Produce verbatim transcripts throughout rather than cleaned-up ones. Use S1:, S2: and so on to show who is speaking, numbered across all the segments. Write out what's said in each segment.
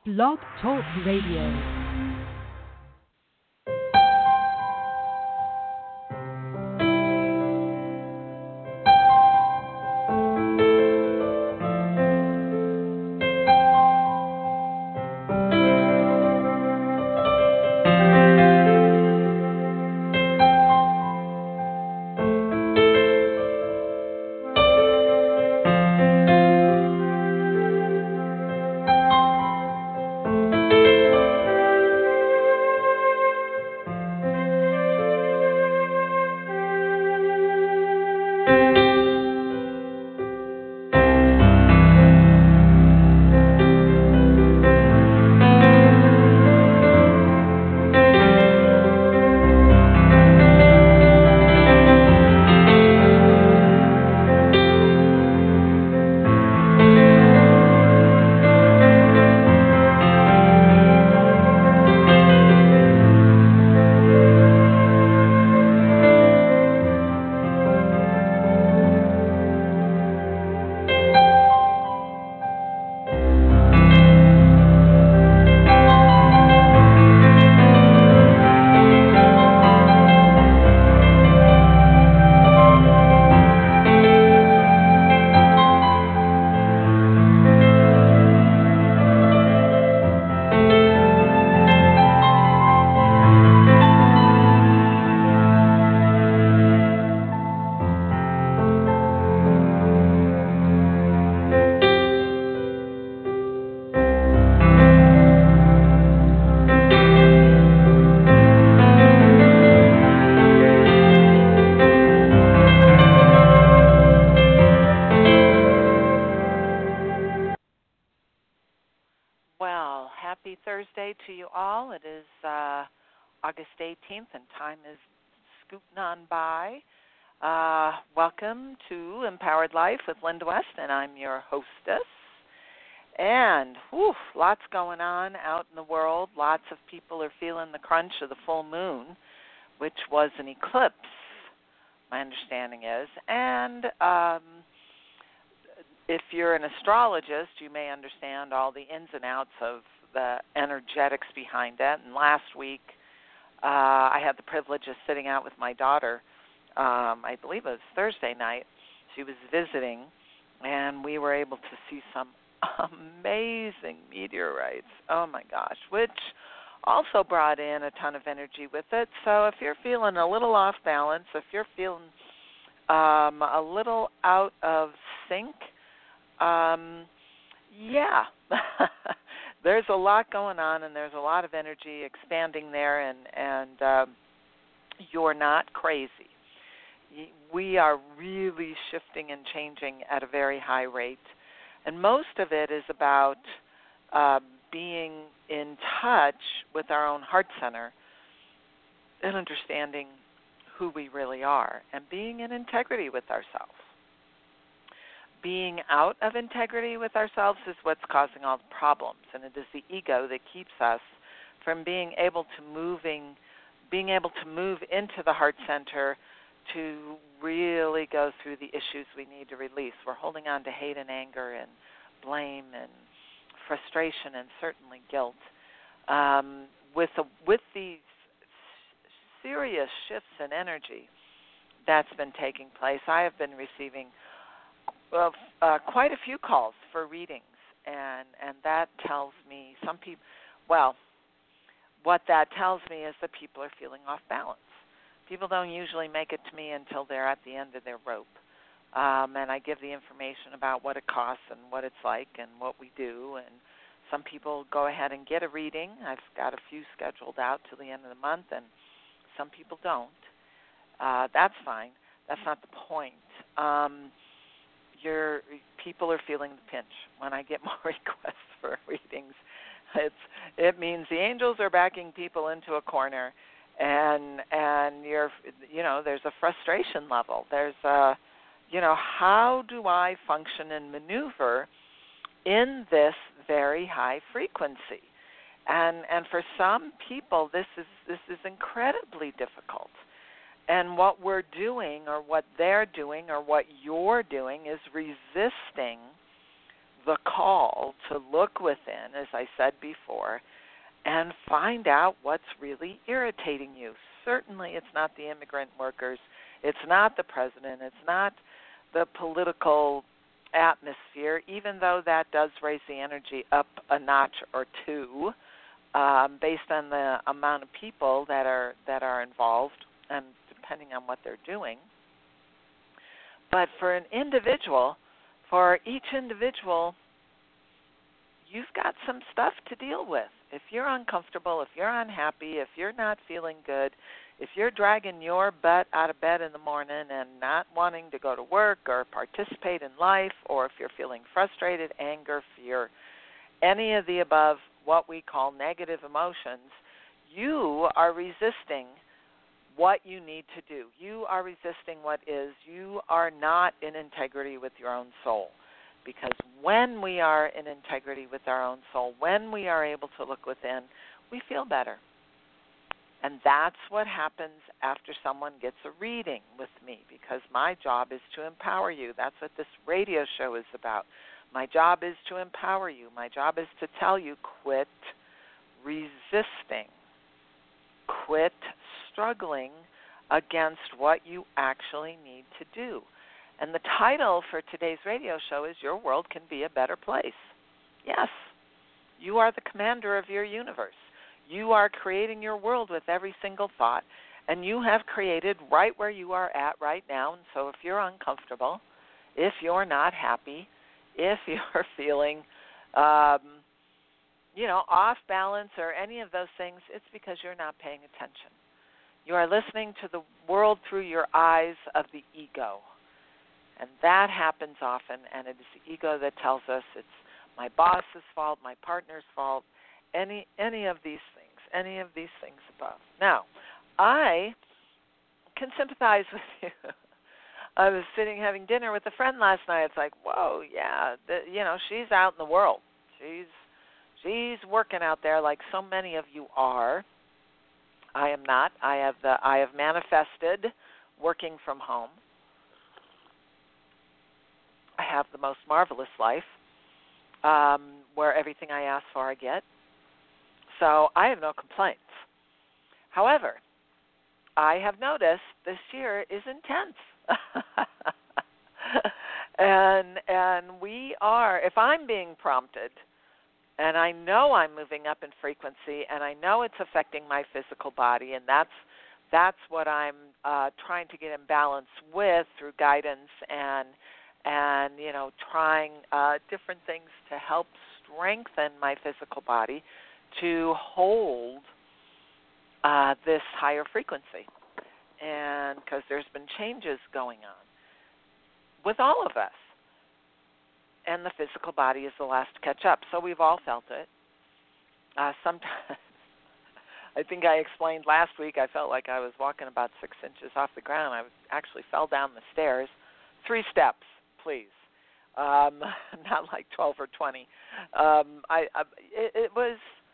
S1: Blog Talk Radio.
S2: To you all. It is uh, August eighteenth, and time is scooting on by. Uh, welcome to Empowered Life with Linda West, and I'm your hostess. And whew, lots going on out in the world. Lots of people are feeling the crunch of the full moon, which was an eclipse, my understanding is. And um, if you're an astrologist, you may understand all the ins and outs of the energetics behind it. And last week, uh, I had the privilege of sitting out with my daughter. Um, I believe it was Thursday night. She was visiting, and we were able to see some amazing meteorites. Oh, my gosh, which also brought in a ton of energy with it. So if you're feeling a little off balance, if you're feeling um, a little out of sync, um, yeah, there's a lot going on, and there's a lot of energy expanding there, and, and uh, you're not crazy. We are really shifting and changing at a very high rate, and most of it is about uh, being in touch with our own heart center and understanding who we really are and being in integrity with ourselves. Being out of integrity with ourselves is what's causing all the problems, and it is the ego that keeps us from being able to moving, being able to move into the heart center to really go through the issues we need to release. We're holding on to hate and anger and blame and frustration and certainly guilt. Um, with a, with these serious shifts in energy that's been taking place, I have been receiving Well, uh, quite a few calls for readings, and, and that tells me some people, well, what that tells me is that people are feeling off balance. People don't usually make it to me until they're at the end of their rope, um, and I give the information about what it costs and what it's like and what we do, and some people go ahead and get a reading. I've got a few scheduled out till the end of the month, and some people don't. Uh, that's fine. That's not the point. Um, Your people are feeling the pinch. When I get more requests for readings, it's it means the angels are backing people into a corner, and and you're you know there's a frustration level. There's a you know how do I function and maneuver in this very high frequency, and and for some people this is this is incredibly difficult. And what we're doing or what they're doing or what you're doing is resisting the call to look within, as I said before, and find out what's really irritating you. Certainly it's not the immigrant workers. It's not the president. It's not the political atmosphere, even though that does raise the energy up a notch or two um, based on the amount of people that are that are involved and depending on what they're doing. But for an individual, for each individual, you've got some stuff to deal with. If you're uncomfortable, if you're unhappy, if you're not feeling good, if you're dragging your butt out of bed in the morning and not wanting to go to work or participate in life, or if you're feeling frustrated, anger, fear, any of the above, what we call negative emotions, you are resisting what you need to do. You are resisting what is. You are not in integrity with your own soul. Because when we are in integrity with our own soul, when we are able to look within, we feel better. And that's what happens after someone gets a reading with me, because my job is to empower you. That's what this radio show is about. My job is to empower you. My job is to tell you, quit resisting. Quit struggling against what you actually need to do. And the title for today's radio show is Your World Can Be a Better Place. Yes, you are the commander of your universe. You are creating your world with every single thought, and you have created right where you are at right now. And so if you're uncomfortable, if you're not happy, if you're feeling, um, you know, off balance or any of those things, it's because you're not paying attention. You are listening to the world through your eyes of the ego. And that happens often, and it is the ego that tells us it's my boss's fault, my partner's fault, any any of these things, any of these things above. Now, I can sympathize with you. I was sitting having dinner with a friend last night. It's like, whoa, yeah, the, you know, she's out in the world. She's she's working out there like so many of you are. I am not. I have the I have manifested working from home. I have the most marvelous life um, where everything I ask for I get. So I have no complaints. However, I have noticed this year is intense. and and we are, if I'm being prompted, and I know I'm moving up in frequency, and I know it's affecting my physical body, and that's that's what I'm uh, trying to get in balance with through guidance and and, you know, trying uh, different things to help strengthen my physical body to hold uh, this higher frequency. And because there's been changes going on with all of us. And the physical body is the last to catch up. So we've all felt it. Uh, sometimes, I think I explained last week, I felt like I was walking about six inches off the ground. I actually fell down the stairs, three steps. Please, um, not like twelve or twenty. Um, I, I it, it was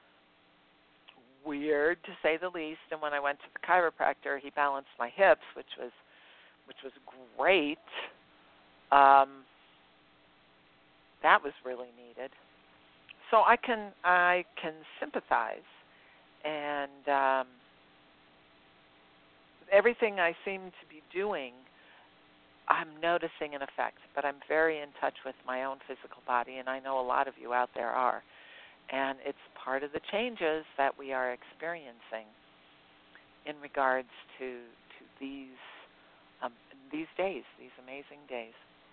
S2: weird to say the least. And when I went to the chiropractor, he balanced my hips, which was which was great. Um, that was really needed. So I can I can sympathize, and um, everything I seem to be doing, I'm noticing an effect, but I'm very in touch with my own physical body, and I know a lot of you out there are. And it's part of the changes that we are experiencing in regards to to these um, these days, these amazing days.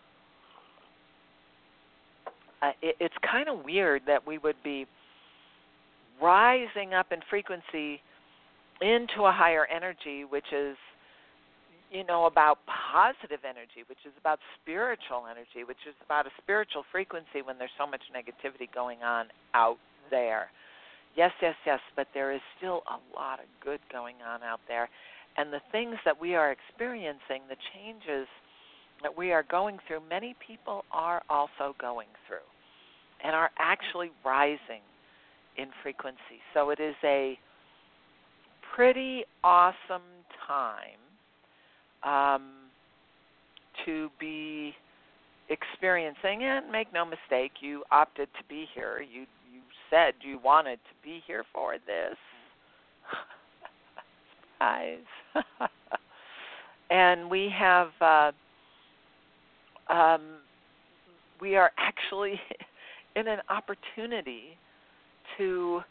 S2: Uh, it, it's kind of weird that we would be rising up in frequency into a higher energy, which is, you know, about positive energy, which is about spiritual energy, which is about a spiritual frequency when there's so much negativity going on out there. Yes, yes, yes, but there is still a lot of good going on out there. And the things that we are experiencing, the changes that we are going through, many people are also going through and are actually rising in frequency. So it is a pretty awesome time Um, to be experiencing, and make no mistake, you opted to be here. You you said you wanted to be here for this. Surprise. And we have, uh, um, we are actually in an opportunity to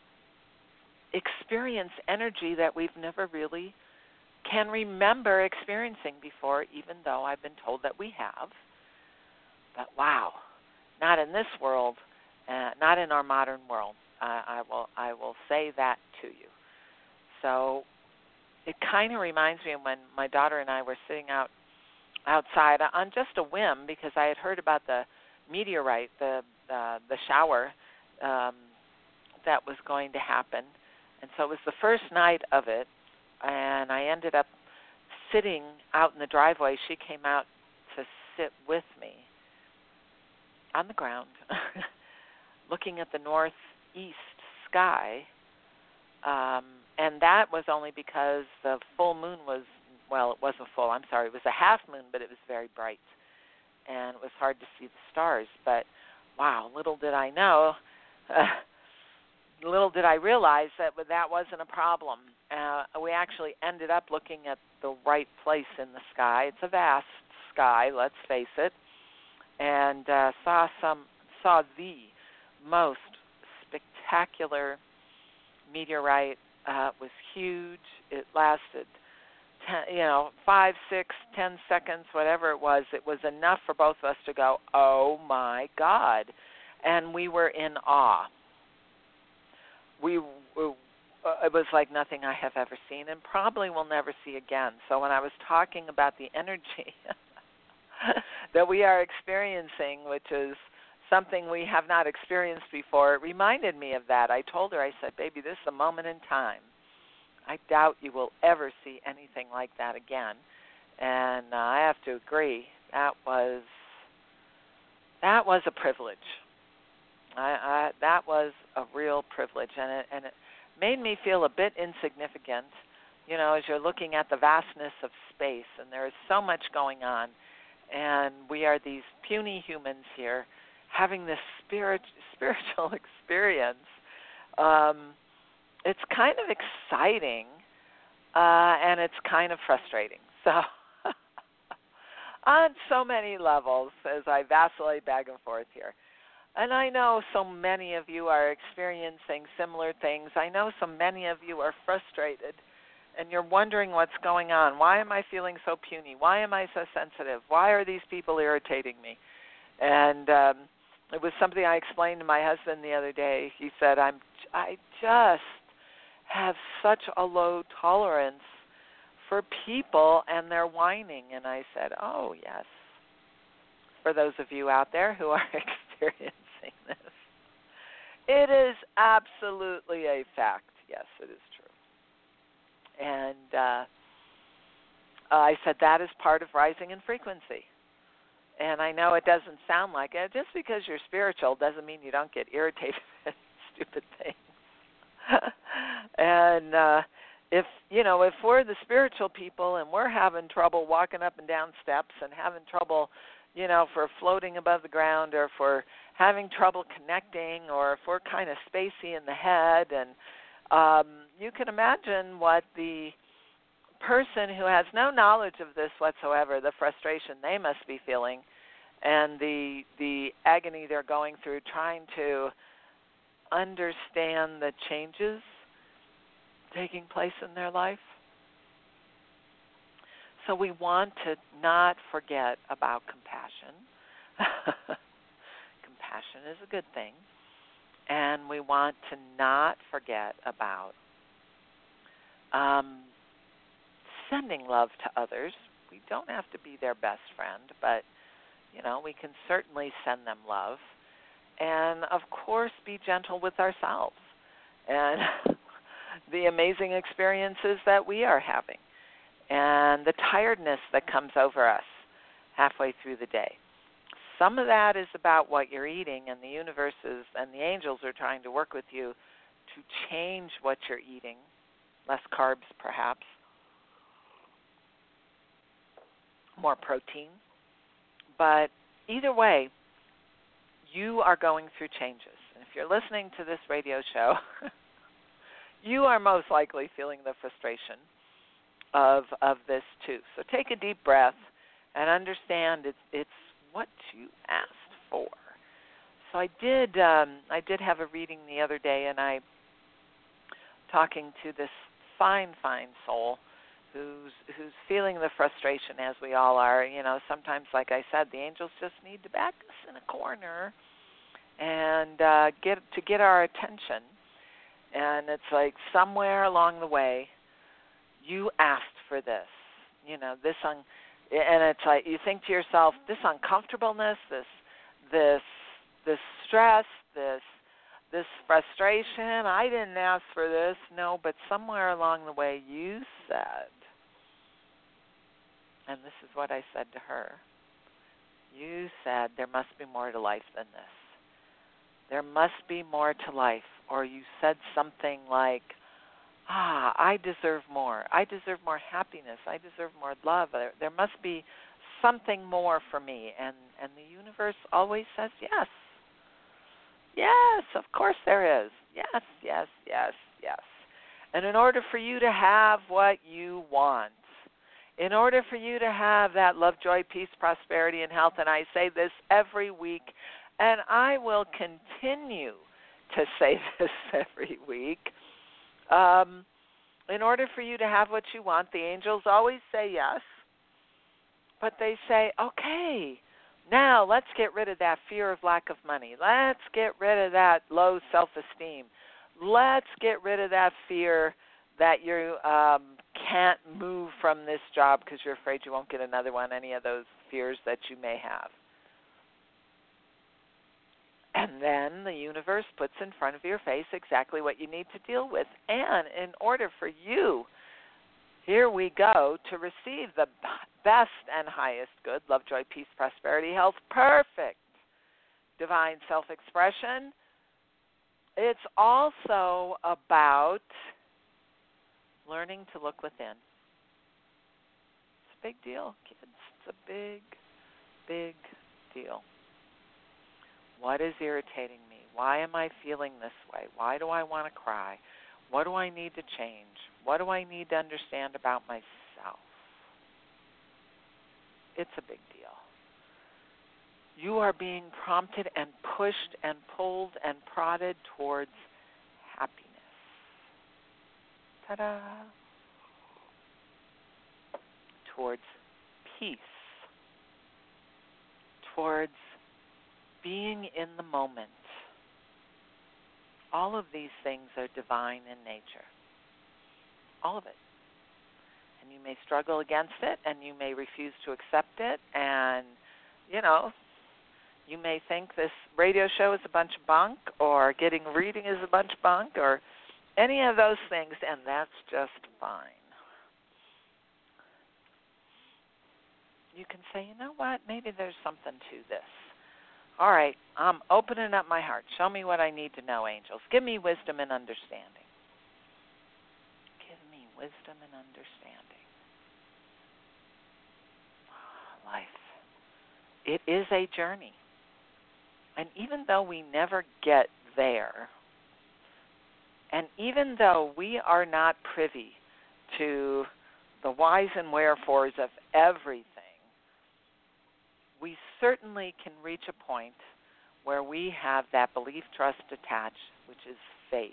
S2: experience energy that we've never really can remember experiencing before, even though I've been told that we have. But wow, not in this world, uh, not in our modern world. Uh, I will I will say that to you. So it kind of reminds me of when my daughter and I were sitting out outside on just a whim, because I had heard about the meteorite, the uh, the shower um, that was going to happen, and so it was the first night of it. And I ended up sitting out in the driveway. She came out to sit with me on the ground, looking at the northeast sky. Um, and that was only because the full moon was, well, it wasn't full, I'm sorry, it was a half moon, but it was very bright. And it was hard to see the stars. But, wow, little did I know, uh, little did I realize that that wasn't a problem. Uh, we actually ended up looking at the right place in the sky. It's a vast sky, let's face it, and uh, saw some saw the most spectacular meteorite. Uh, it was huge. It lasted, ten, you know, five, six, ten seconds, whatever it was. It was enough for both of us to go, "Oh my God!" And we were in awe. We, we it was like nothing I have ever seen and probably will never see again. So when I was talking about the energy that we are experiencing, which is something we have not experienced before, it reminded me of that. I told her, I said, baby, this is a moment in time. I doubt you will ever see anything like that again. And uh, I have to agree, that was that was a privilege. I, I, that was a real privilege, and it, and it made me feel a bit insignificant, you know, as you're looking at the vastness of space, and there is so much going on, and we are these puny humans here having this spirit, spiritual experience. Um, it's kind of exciting, uh, and it's kind of frustrating. So on so many levels, as I vacillate back and forth here. And I know so many of you are experiencing similar things. I know so many of you are frustrated, and you're wondering what's going on. Why am I feeling so puny? Why am I so sensitive? Why are these people irritating me? And um, it was something I explained to my husband the other day. He said, I'm, I just have such a low tolerance for people and their whining. And I said, oh, yes, for those of you out there who are experiencing this. It is absolutely a fact. Yes, it is true. And uh, I said that is part of rising in frequency. And I know it doesn't sound like it. Just because you're spiritual doesn't mean you don't get irritated at stupid things. and uh, if, you know, if we're the spiritual people and we're having trouble walking up and down steps and having trouble, you know, for floating above the ground, or for having trouble connecting, or if we're kind of spacey in the head, and um, you can imagine what the person who has no knowledge of this whatsoever, the frustration they must be feeling, and the the agony they're going through trying to understand the changes taking place in their life. So we want to not forget about compassion. Compassion is a good thing. And we want to not forget about um, sending love to others. We don't have to be their best friend, but, you know, we can certainly send them love. And, of course, be gentle with ourselves and the amazing experiences that we are having, and the tiredness that comes over us halfway through the day. Some of that is about what you're eating, and the universes and the angels are trying to work with you to change what you're eating, less carbs perhaps, more protein. But either way, you are going through changes. And if you're listening to this radio show, you are most likely feeling the frustration of of this too. So take a deep breath and understand it's it's what you asked for. So I did um, I did have a reading the other day, and I talking to this fine, fine soul who's who's feeling the frustration as we all are. You know, sometimes, like I said, the angels just need to back us in a corner and uh, get to get our attention. And it's like somewhere along the way, you asked for this. You know, this un- and it's like you think to yourself, this uncomfortableness, this this this stress, this this frustration, I didn't ask for this. No, but somewhere along the way you said, and this is what I said to her, you said there must be more to life than this. There must be more to life. Or you said something like, ah, I deserve more. I deserve more happiness. I deserve more love. There, there must be something more for me. And, and the universe always says yes. Yes, of course there is. Yes, yes, yes, yes. And in order for you to have what you want, in order for you to have that love, joy, peace, prosperity, and health, and I say this every week, and I will continue to say this every week, um, in order for you to have what you want, the angels always say yes, but they say, okay, now let's get rid of that fear of lack of money. Let's get rid of that low self-esteem. Let's get rid of that fear that you um, can't move from this job because you're afraid you won't get another one, any of those fears that you may have. And then the universe puts in front of your face exactly what you need to deal with. And in order for you, here we go, to receive the best and highest good, love, joy, peace, prosperity, health, perfect divine self-expression, it's also about learning to look within. It's a big deal, kids. It's a big, big deal. What is irritating me? Why am I feeling this way? Why do I want to cry? What do I need to change? What do I need to understand about myself? It's a big deal. You are being prompted and pushed and pulled and prodded towards happiness. Ta-da! Towards peace. Towards being in the moment. All of these things are divine in nature. All of it. And you may struggle against it, and you may refuse to accept it, and, you know, you may think this radio show is a bunch of bunk, or getting reading is a bunch of bunk, or any of those things, and that's just fine. You can say, you know what, maybe there's something to this. All right, I'm opening up my heart. Show me what I need to know, angels. Give me wisdom and understanding. Give me wisdom and understanding. Life. It is a journey. And even though we never get there, and even though we are not privy to the whys and wherefores of everything, we certainly can reach a point where we have that belief, trust attached, which is faith,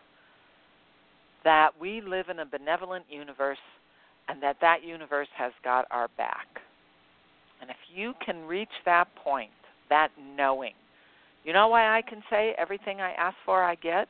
S2: that we live in a benevolent universe and that that universe has got our back. And if you can reach that point, that knowing, you know why I can say everything I ask for I get?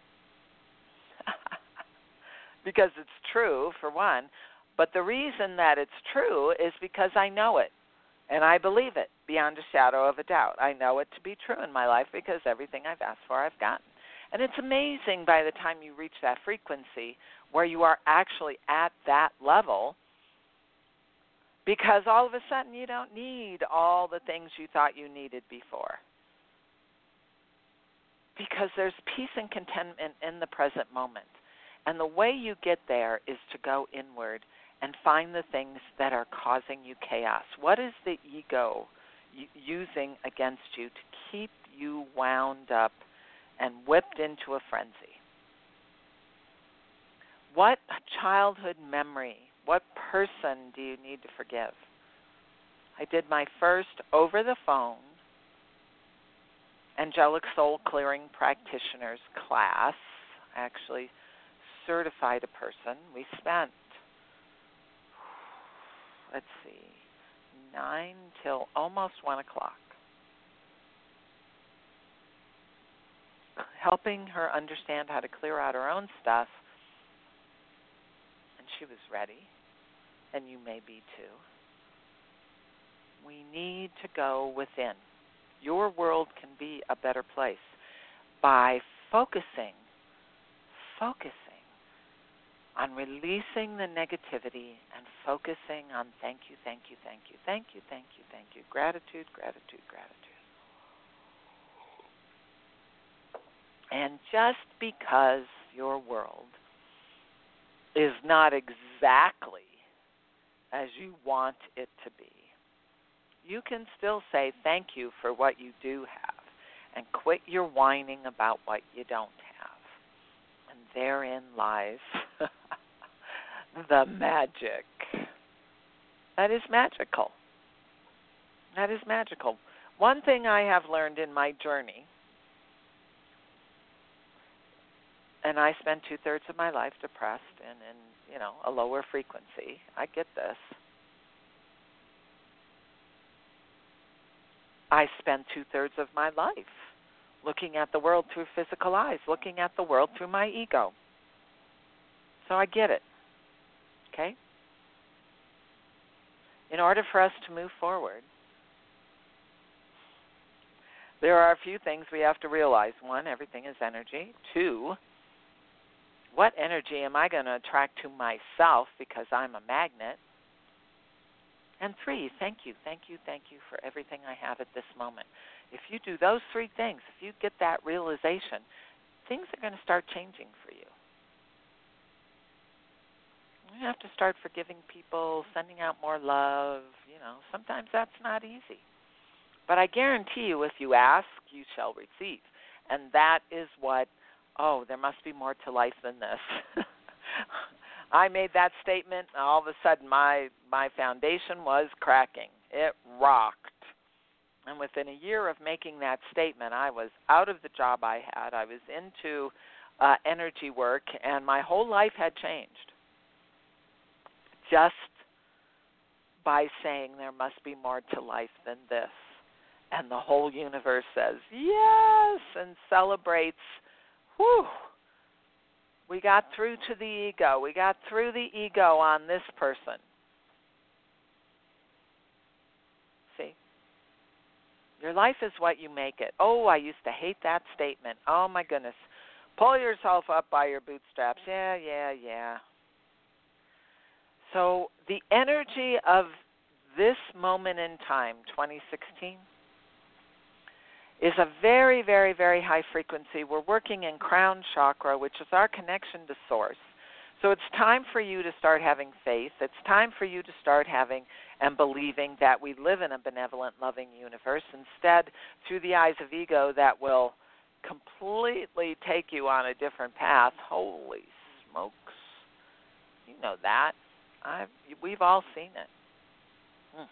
S2: Because it's true, for one. But the reason that it's true is because I know it. And I believe it beyond a shadow of a doubt. I know it to be true in my life because everything I've asked for, I've gotten. And it's amazing by the time you reach that frequency where you are actually at that level, because all of a sudden you don't need all the things you thought you needed before. Because there's peace and contentment in the present moment. And the way you get there is to go inward and find the things that are causing you chaos. What is the ego using against you to keep you wound up and whipped into a frenzy? What childhood memory, what person do you need to forgive? I did my first over-the-phone Angelic Soul Clearing Practitioners class. I actually certified a person. We spent, let's see, nine till almost one o'clock, helping her understand how to clear out her own stuff. And she was ready, and you may be too. We need to go within. Your world can be a better place by focusing, focusing on releasing the negativity and focusing on thank you, thank you, thank you, thank you, thank you, thank you, gratitude, gratitude, gratitude. And just because your world is not exactly as you want it to be, you can still say thank you for what you do have and quit your whining about what you don't have. And therein lies the magic. That is magical. That is magical. One thing I have learned in my journey, and I spent two-thirds of my life depressed and in, you know, a lower frequency. I get this. I spent two-thirds of my life looking at the world through physical eyes, looking at the world through my ego. So I get it, okay? In order for us to move forward, there are a few things we have to realize. One, everything is energy. Two, what energy am I going to attract to myself because I'm a magnet? And three, thank you, thank you, thank you for everything I have at this moment. If you do those three things, if you get that realization, things are going to start changing for you. You have to start forgiving people, sending out more love. You know, sometimes that's not easy. But I guarantee you, if you ask, you shall receive. And that is what, oh, there must be more to life than this. I made that statement, and all of a sudden my, my foundation was cracking. It rocked. And within a year of making that statement, I was out of the job I had. I was into uh, energy work, and my whole life had changed. Just by saying there must be more to life than this. And the whole universe says, yes, and celebrates, whew, we got through to the ego. We got through the ego on this person. See? Your life is what you make it. Oh, I used to hate that statement. Oh, my goodness. Pull yourself up by your bootstraps. Yeah, yeah, yeah. So the energy of this moment in time, twenty sixteen, is a very, very, very high frequency. We're working in crown chakra, which is our connection to source. So it's time for you to start having faith. It's time for you to start having and believing that we live in a benevolent, loving universe instead through the eyes of ego that will completely take you on a different path. Holy smokes. You know that. I've, we've all seen it. Hmm.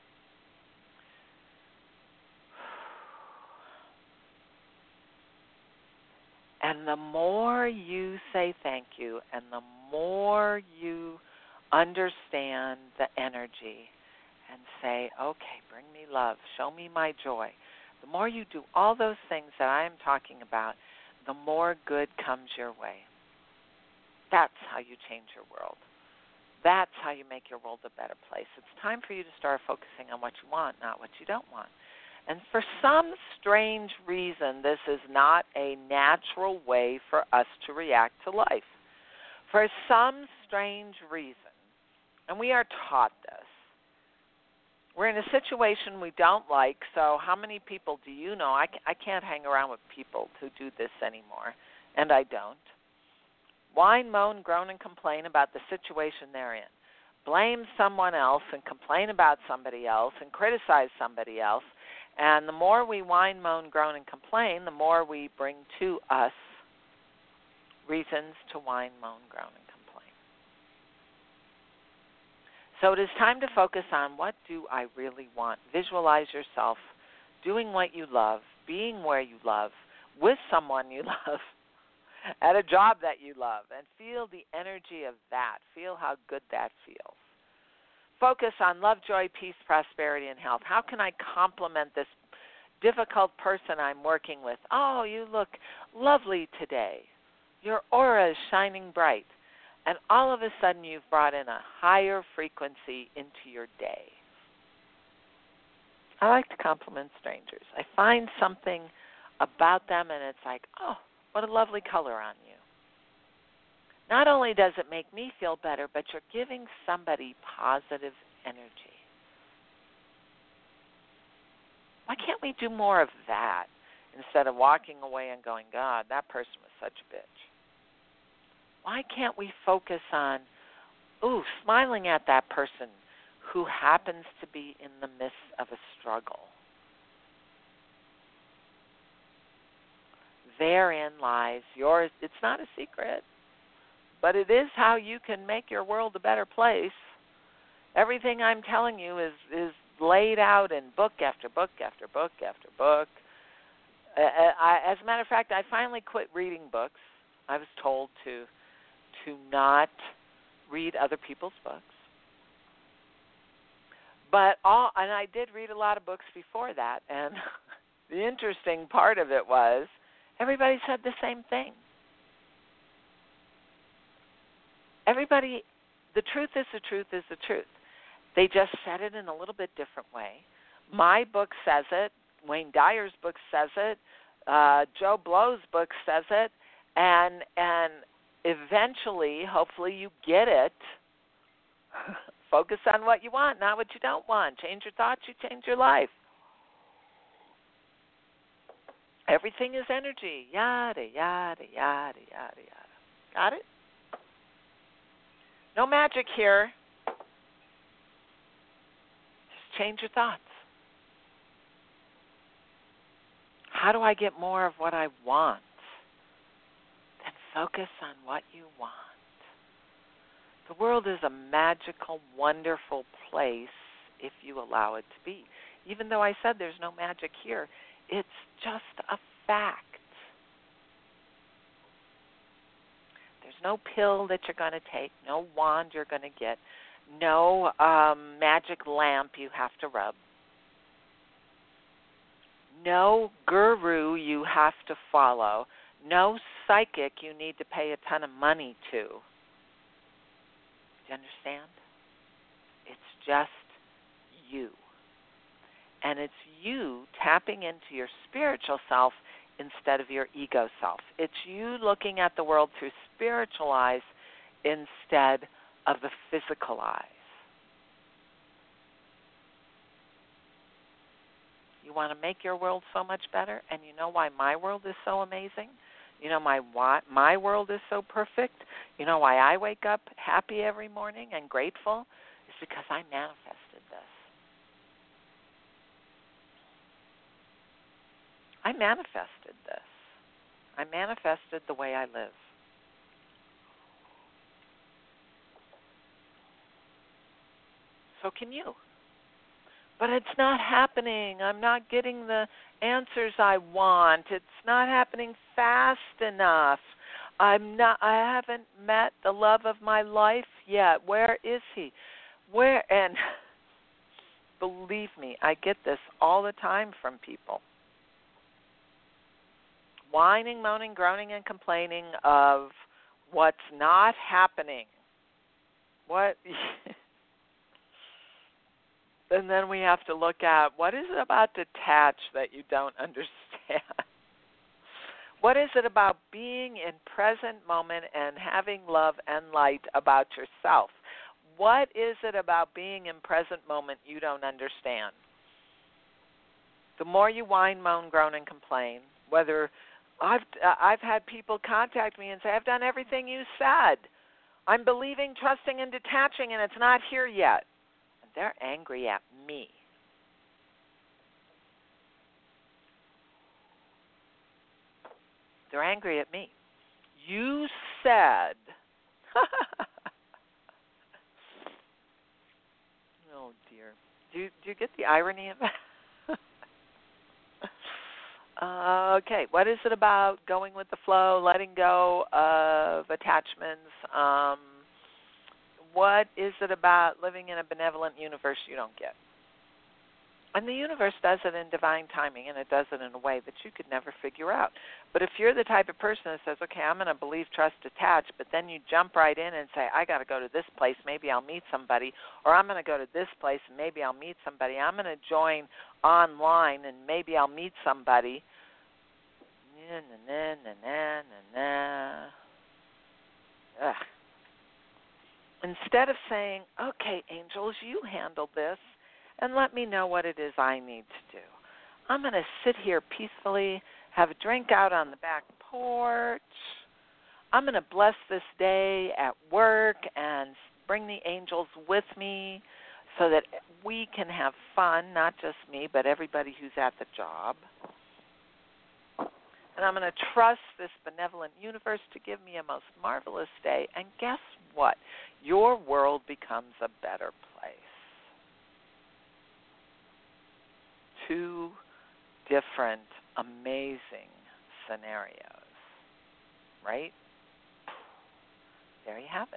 S2: And the more you say thank you and the more you understand the energy and say, okay, bring me love, show me my joy, the more you do all those things that I am talking about, the more good comes your way. That's how you change your world. That's how you make your world a better place. It's time for you to start focusing on what you want, not what you don't want. And for some strange reason, this is not a natural way for us to react to life. For some strange reason, and we are taught this, we're in a situation we don't like, so how many people do you know? I, I can't hang around with people who do this anymore, and I don't. Whine, moan, groan, and complain about the situation they're in. blame someone else and complain about somebody else and criticize somebody else. And the more we whine, moan, groan, and complain, the more we bring to us reasons to whine, moan, groan, and complain. So it is time to focus on, what do I really want? Visualize yourself doing what you love, being where you love, with someone you love, at a job that you love, and feel the energy of that. Feel how good that feels. Focus on love, joy, peace, prosperity, and health. How can I complement this difficult person I'm working with? Oh, you look lovely today. Your aura is shining bright. And all of a sudden you've brought in a higher frequency into your day. I like to compliment strangers. I find something about them and it's like, oh, what a lovely color on you. Not only does it make me feel better, but you're giving somebody positive energy. Why can't we do more of that instead of walking away and going, God, that person was such a bitch? Why can't we focus on, ooh, smiling at that person who happens to be in the midst of a struggle? Therein lies your, it's not a secret, but it is how you can make your world a better place. Everything I'm telling you is, is laid out in book after book after book after book. Uh, I, as a matter of fact, I finally quit reading books. I was told to to not read other people's books. But all, and I did read a lot of books before that, and the interesting part of it was everybody said the same thing. Everybody, the truth is the truth is the truth. They just said it in a little bit different way. My book says it. Wayne Dyer's book says it. Uh, Joe Blow's book says it. And and eventually, hopefully you get it. Focus on what you want, not what you don't want. Change your thoughts, you change your life. Everything is energy. Yada, yada, yada, yada, yada. Got it? No magic here. Just change your thoughts. How do I get more of what I want? Then focus on what you want. The world is a magical, wonderful place if you allow it to be. Even though I said there's no magic here, it's just a fact. There's no pill that you're going to take, no wand you're going to get, no um, magic lamp you have to rub, no guru you have to follow, no psychic you need to pay a ton of money to. Do you understand? It's just you. And it's you tapping into your spiritual self instead of your ego self. It's you looking at the world through spiritual eyes instead of the physical eyes. You want to make your world so much better, and you know why my world is so amazing? You know my why my world is so perfect? You know why I wake up happy every morning and grateful? It's because I manifested this. I manifested this. I manifested the way I live. So can you. But it's not happening. I'm not getting the answers I want. It's not happening fast enough. I'm not I haven't met the love of my life yet. Where is he? Where and believe me, I get this all the time from people. Whining, moaning, groaning, and complaining of what's not happening. What? And then we have to look at, what is it about detach that you don't understand? What is it about being in present moment and having love and light about yourself? What is it about being in present moment you don't understand? The more you whine, moan, groan, and complain, whether I've uh, I've had people contact me and say, I've done everything you said. I'm believing, trusting, and detaching, and it's not here yet. And they're angry at me. They're angry at me. You said, oh dear. Do you, do you get the irony of that? uh, okay, what is it about going with the flow, letting go of attachments? Um, what is it about living in a benevolent universe you don't get? And the universe does it in divine timing, and it does it in a way that you could never figure out. But if you're the type of person that says, okay, I'm going to believe, trust, attach, but then you jump right in and say, I got to go to this place, maybe I'll meet somebody, or I'm going to go to this place and maybe I'll meet somebody, I'm going to join online and maybe I'll meet somebody. Na, na, na, na, na, na. Ugh. Instead of saying, okay, angels, you handle this, and let me know what it is I need to do. I'm going to sit here peacefully, have a drink out on the back porch. I'm going to bless this day at work and bring the angels with me so that we can have fun, not just me, but everybody who's at the job. And I'm going to trust this benevolent universe to give me a most marvelous day. And guess what? Your world becomes a better place. Two different amazing scenarios, right? There you have it.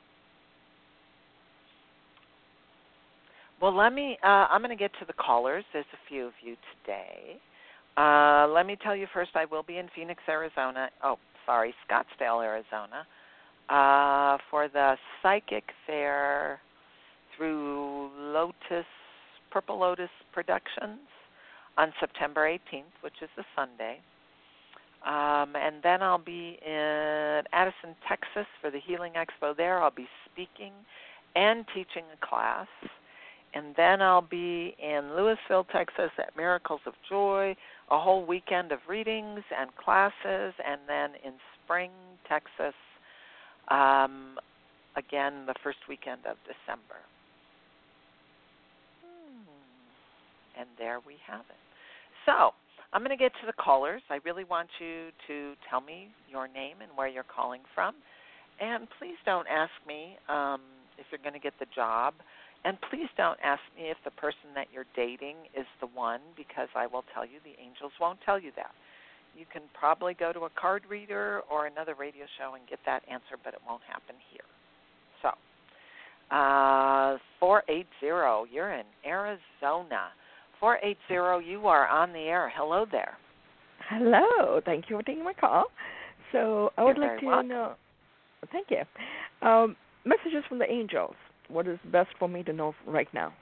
S2: Well, let me, uh, I'm going to get to the callers. There's a few of you today. Uh, let me tell you first, I will be in Phoenix, Arizona. Oh, sorry, Scottsdale, Arizona, uh, for the Psychic Fair through Lotus, Purple Lotus Productions on September eighteenth, which is a Sunday. Um, and then I'll be in Addison, Texas for the Healing Expo there. I'll be speaking and teaching a class. And then I'll be in Louisville, Texas at Miracles of Joy, a whole weekend of readings and classes. And then in Spring, Texas, um, again, the first weekend of December. And there we have it. So I'm going to get to the callers. I really want you to tell me your name and where you're calling from. And please don't ask me um, if you're going to get the job. And please don't ask me if the person that you're dating is the one, because I will tell you the angels won't tell you that. You can probably go to a card reader or another radio show and get that answer, but it won't happen here. So uh, four eight zero, you're in Arizona. four eight zero, you are on the air. Hello there.
S3: Hello. Thank you for taking my call. So I would
S2: You're
S3: like to
S2: welcome.
S3: know, thank you, um, messages from the angels. What is best for me to know right now?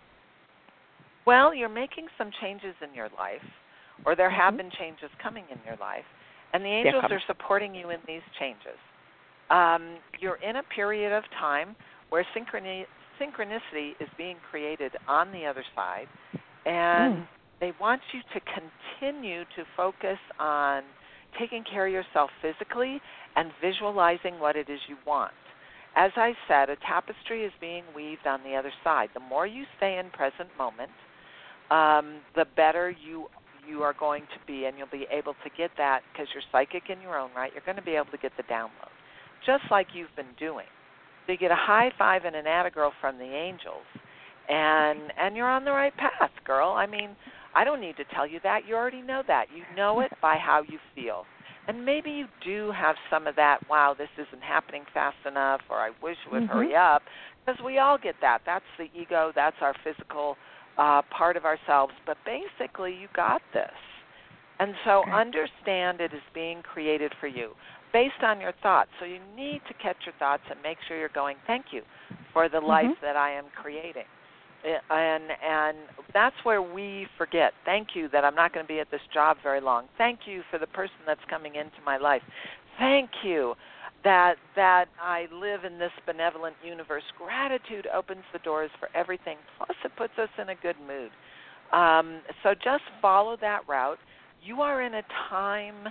S2: Well, you're making some changes in your life, or there have
S3: mm-hmm.
S2: been changes coming in your life, and the angels are supporting you in these changes. Um, you're in a period of time where synchroni- synchronicity is being created on the other side, and mm. they want you to continue to focus on taking care of yourself physically and visualizing what it is you want. As I said, a tapestry is being weaved on the other side. The more you stay in present moment, um, the better you you are going to be, and you'll be able to get that because you're psychic in your own right. You're going to be able to get the download, just like you've been doing. So you get a high five and an atta girl from the angels, and and you're on the right path, girl. I mean, I don't need to tell you that. You already know that. You know it by how you feel. And maybe you do have some of that, wow, this isn't happening fast enough, or I wish it would mm-hmm. hurry up, because we all get that. That's the ego. That's our physical uh, part of ourselves. But basically, you got this. And so okay. understand it is being created for you based on your thoughts. So you need to catch your thoughts and make sure you're going, thank you for the mm-hmm. life that I am creating. And and that's where we forget. Thank you that I'm not going to be at this job very long. Thank you for the person that's coming into my life. Thank you that that I live in this benevolent universe. Gratitude opens the doors for everything. Plus, it puts us in a good mood. Um, so just follow that route. You are in a time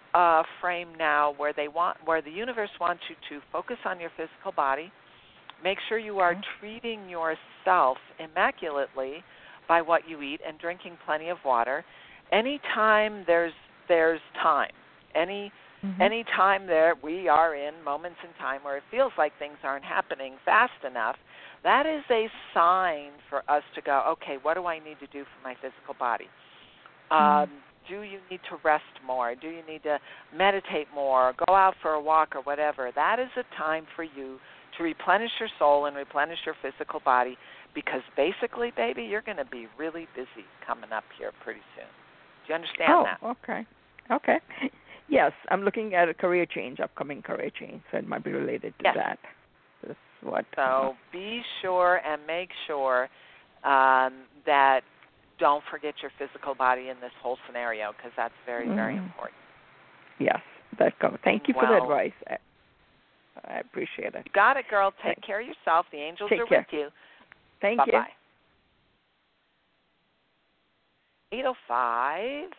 S2: uh, frame now where they want, where the universe wants you to focus on your physical body. Make sure you are treating yourself immaculately by what you eat and drinking plenty of water. Anytime there's there's time, any mm-hmm. any time there we are in moments in time where it feels like things aren't happening fast enough, that is a sign for us to go, okay, what do I need to do for my physical body? Mm-hmm. Um, do you need to rest more? Do you need to meditate more? Go out for a walk or whatever? That is a time for you to replenish your soul and replenish your physical body, because basically, baby, you're going to be really busy coming up here pretty soon. Do you understand
S3: oh,
S2: that?
S3: Oh, okay. Okay. Yes, I'm looking at a career change, upcoming career change, so it might be related to
S2: yes.
S3: that. That's what.
S2: So
S3: uh,
S2: be sure and make sure um, that don't forget your physical body in this whole scenario, because that's very, mm-hmm. very important.
S3: Yes, that comes. Thank you
S2: well,
S3: for the advice. I, I appreciate it.
S2: You got it, girl. Take
S3: Thanks.
S2: care of yourself. The angels
S3: Take
S2: are
S3: care.
S2: with you.
S3: Thank
S2: Bye-bye.
S3: you.
S2: eight oh five.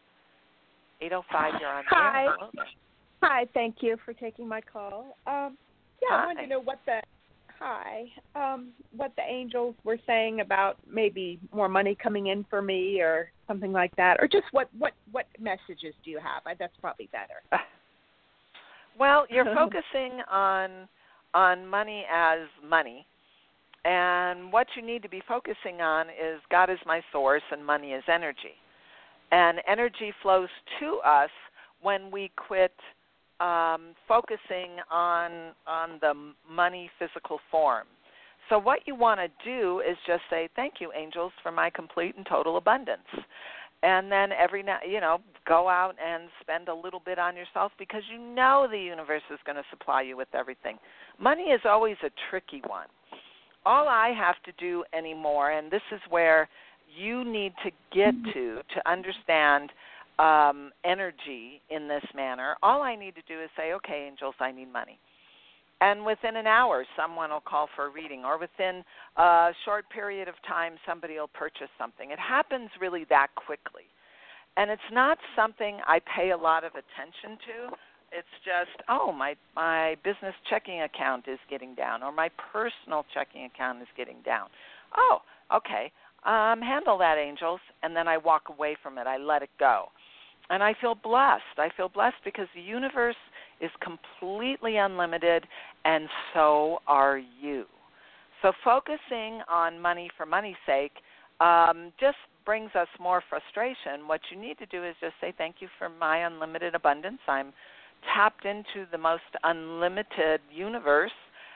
S2: eight oh five, you're on the
S4: Hi.
S2: air. Hello there.
S4: Hi, thank you for taking my call. Um, yeah,
S2: Hi.
S4: I wanted to know what the hi, um, what the angels were saying about maybe more money coming in for me or something like that, or just what what what messages do you have? I, that's probably better.
S2: Well, you're focusing on on money as money, and what you need to be focusing on is God is my source and money is energy. And energy flows to us when we quit um, focusing on on the money physical form. So what you want to do is just say, thank you, angels, for my complete and total abundance. And then every now, you know, go out and spend a little bit on yourself, because you know the universe is going to supply you with everything. Money is always a tricky one. All I have to do anymore, and this is where you need to get to to understand um, energy in this manner, all I need to do is say, okay, angels, I need money. And within an hour, someone will call for a reading, or within a short period of time, somebody will purchase something. It happens really that quickly. And it's not something I pay a lot of attention to. It's just, oh, my, my business checking account is getting down, or my personal checking account is getting down. Oh, okay, um, handle that, angels. And then I walk away from it. I let it go. And I feel blessed. I feel blessed because the universe is completely unlimited, and so are you. So focusing on money for money's sake um, just brings us more frustration. What you need to do is just say, thank you for my unlimited abundance. I'm tapped into the most unlimited universe,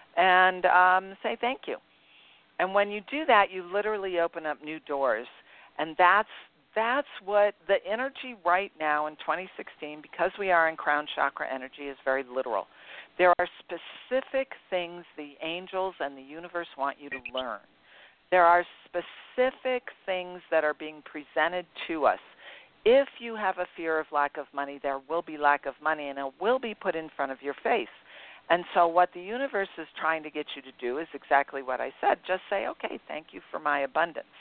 S2: and um, say thank you. And when you do that, you literally open up new doors. And that's That's what the energy right now in twenty sixteen, because we are in crown chakra energy, is very literal. There are specific things the angels and the universe want you to learn. There are specific things that are being presented to us. If you have a fear of lack of money, there will be lack of money, and it will be put in front of your face. And so what the universe is trying to get you to do is exactly what I said. Just say, okay, thank you for my abundance.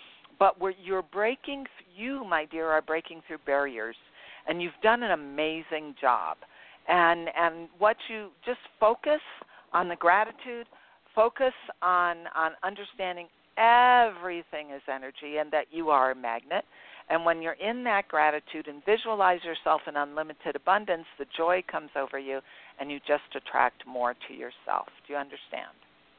S2: But we're, you're breaking, you, my dear, are breaking through barriers, and you've done an amazing job. And and what you, just focus on the gratitude, focus on, on understanding everything is energy and that you are a magnet. And when you're in that gratitude and visualize yourself in unlimited abundance, the joy comes over you, and you just attract more to yourself. Do you understand?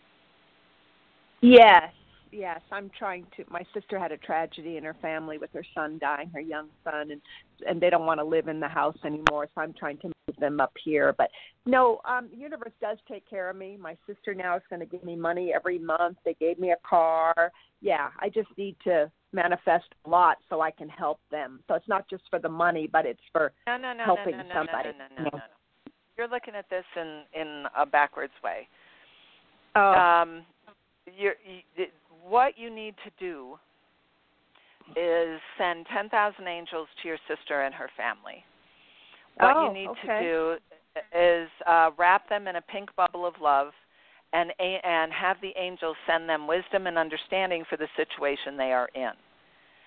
S4: Yes. Yes, I'm trying to. My sister had a tragedy in her family with her son dying, her young son, and and they don't want to live in the house anymore. So I'm trying to move them up here. But no, um, the universe does take care of me. My sister now is going to give me money every month. They gave me a car. Yeah, I just need to manifest a lot so I can help them. So it's not just for the money, but it's for
S2: no, no, no,
S4: helping
S2: no, no,
S4: somebody.
S2: No, no, no, no, no, no. You're looking at this in in a backwards way.
S4: Oh.
S2: Um, you're. You, What you need to do is send ten thousand angels to your sister and her family. What
S4: oh,
S2: you need
S4: okay.
S2: to do is uh, wrap them in a pink bubble of love and and have the angels send them wisdom and understanding for the situation they are in.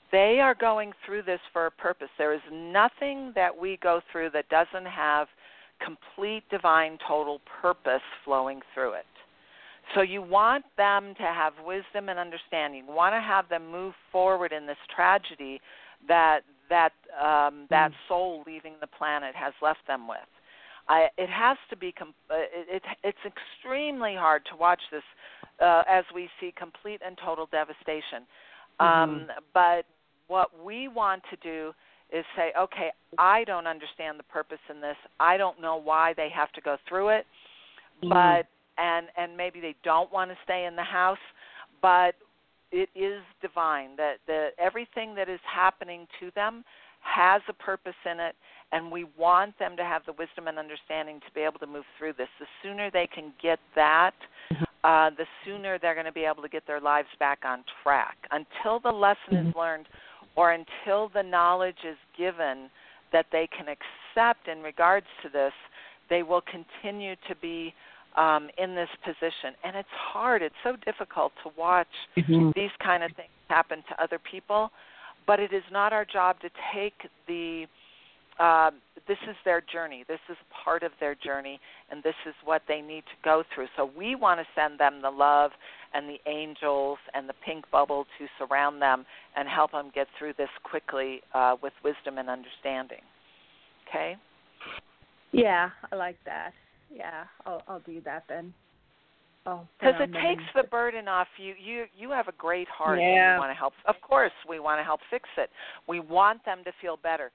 S2: They are going through this for a purpose. There is nothing that we go through that doesn't have complete divine total purpose flowing through it. So you want them to have wisdom and understanding. You want to have them move forward in this tragedy that that um, that soul leaving the planet has left them with. I, it has to be. Com- it, it, it's extremely hard to watch this uh, as we see complete and total devastation.
S3: Mm-hmm.
S2: Um, but what we want to do is say, okay, I don't understand the purpose in this. I don't know why they have to go through it,
S3: Mm-hmm.
S2: but and and maybe they don't want to stay in the house, but it is divine that the everything that is happening to them has a purpose in it, and we want them to have the wisdom and understanding to be able to move through this. The sooner they can get that, uh, the sooner they're going to be able to get their lives back on track. Until the lesson
S3: Mm-hmm.
S2: is learned, or until the knowledge is given that they can accept in regards to this, they will continue to be um, in this position. And it's hard. It's so difficult to watch
S3: Mm-hmm.
S2: these kind of things happen to other people, but it is not our job to take the uh, this is their journey. This is part of their journey, and this is what they need to go through. So we want to send them the love and the angels and the pink bubble to surround them and help them get through this quickly uh, with wisdom and understanding. Okay?
S4: Yeah, I like that. Yeah, I'll I'll do that then. Oh,
S2: Because it takes the burden off you. You you have a great heart.
S4: Yeah.
S2: And you want to help. Of course, we want to help fix it. We want them to feel better.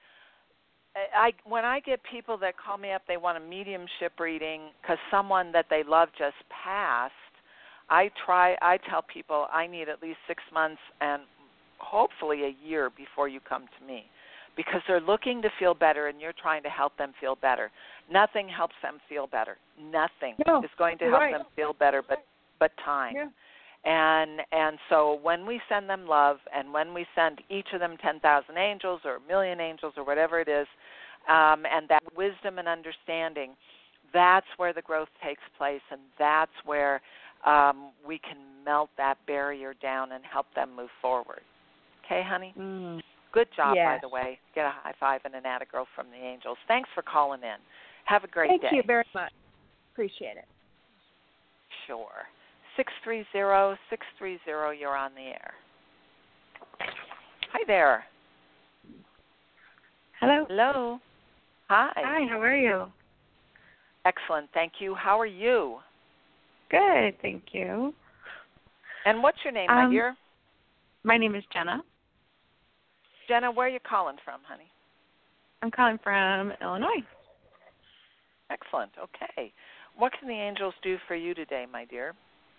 S2: I, when I get people that call me up, they want a mediumship reading because someone that they love just passed, I try. I tell people I need at least six months and hopefully a year before you come to me, because they're looking to feel better and you're trying to help them feel better. Nothing helps them feel better. Nothing
S4: No,
S2: is going to help
S4: right.
S2: them feel better but, but time.
S4: Yeah.
S2: And and so when we send them love, and when we send each of them ten thousand angels or a million angels or whatever it is, um, and that wisdom and understanding, that's where the growth takes place, and that's where um, we can melt that barrier down and help them move forward. Okay, honey?
S4: Mm.
S2: Good job,
S4: Yes.
S2: by the way. Get a high five and an atta girl from the angels. Thanks for calling in. Have a great
S4: Thank
S2: day.
S4: you very much. Appreciate it.
S2: Sure. six three zero, six three zero, you're on the air. Hi there.
S5: Hello.
S2: Hello. Hi.
S5: Hi, how are you?
S2: Excellent, thank you. How are you?
S5: Good, thank you.
S2: And what's your name,
S5: Um,
S2: my dear?
S5: My name is Jenna.
S2: Jenna, where are you calling from, honey?
S5: I'm calling from Illinois.
S2: Excellent, okay. What can the angels do for you today, my dear?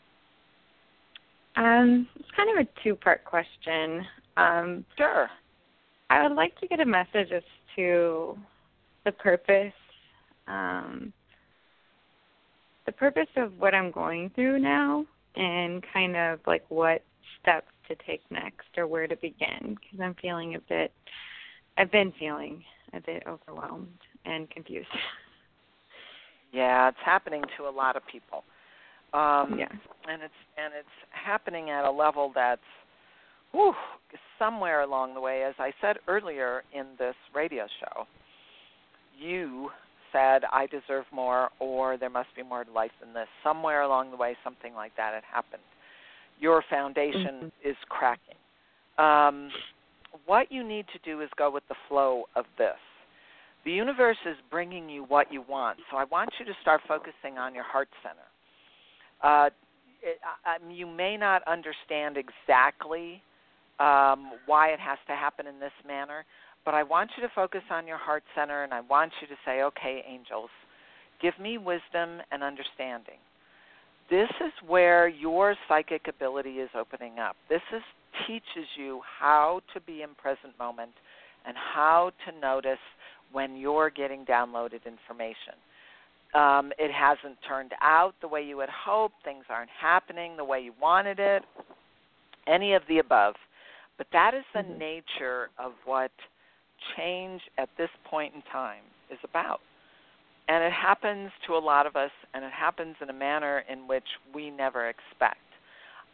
S5: Um, it's kind of a two-part question. Um,
S2: Sure.
S5: I would like to get a message as to the purpose, um, the purpose of what I'm going through now, and kind of like what steps to take next or where to begin, because I'm feeling a bit, I've been feeling a bit overwhelmed and confused.
S2: Yeah, it's happening to a lot of people. Um,
S5: Yeah.
S2: and it's and it's happening at a level that's whew, somewhere along the way. As I said earlier in this radio show, you said, I deserve more, or there must be more to life than this. Somewhere along the way, something like that had happened. Your foundation
S5: Mm-hmm.
S2: is cracking. Um, what you need to do is go with the flow of this. The universe is bringing you what you want, so I want you to start focusing on your heart center. Uh, it, I, I, you may not understand exactly um, why it has to happen in this manner, but I want you to focus on your heart center, and I want you to say, okay, angels, give me wisdom and understanding. This is where your psychic ability is opening up. This is, teaches you how to be in present moment and how to notice when you're getting downloaded information. Um, it hasn't turned out the way you had hoped. Things aren't happening the way you wanted it, any of the above. But that is the
S5: Mm-hmm.
S2: nature of what change at this point in time is about. And it happens to a lot of us, and it happens in a manner in which we never expect.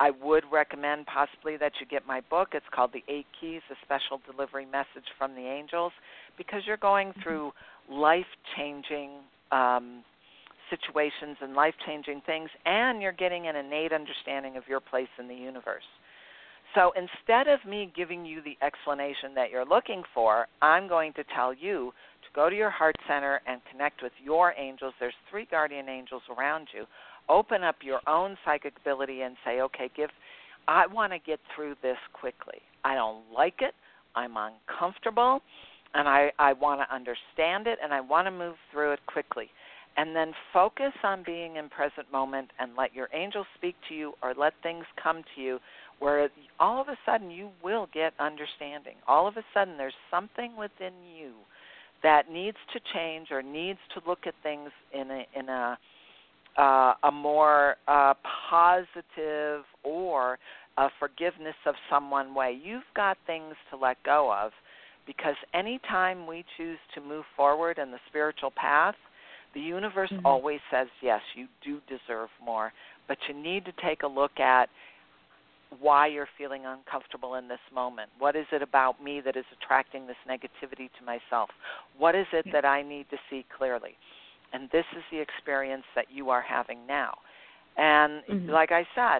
S2: I would recommend possibly that you get my book. It's called The Eight Keys, A Special Delivery Message from the Angels, because you're going through life-changing um, situations and life-changing things, and you're getting an innate understanding of your place in the universe. So instead of me giving you the explanation that you're looking for, I'm going to tell you to go to your heart center and connect with your angels. There's three guardian angels around you. Open up your own psychic ability and say, okay, give. I want to get through this quickly. I don't like it. I'm uncomfortable, and I, I want to understand it, and I want to move through it quickly. And then focus on being in present moment and let your angels speak to you or let things come to you where all of a sudden you will get understanding. All of a sudden there's something within you that needs to change or needs to look at things in a, in a, uh, a more uh, positive or a forgiveness of someone way. You've got things to let go of, because anytime we choose to move forward in the spiritual path, the universe mm-hmm. always says, yes, you do deserve more, but you need to take a look at why you're feeling uncomfortable in this moment. What is it about me that is attracting this negativity to myself? What is it that I need to see clearly? And this is the experience that you are having now. And mm-hmm. like I said,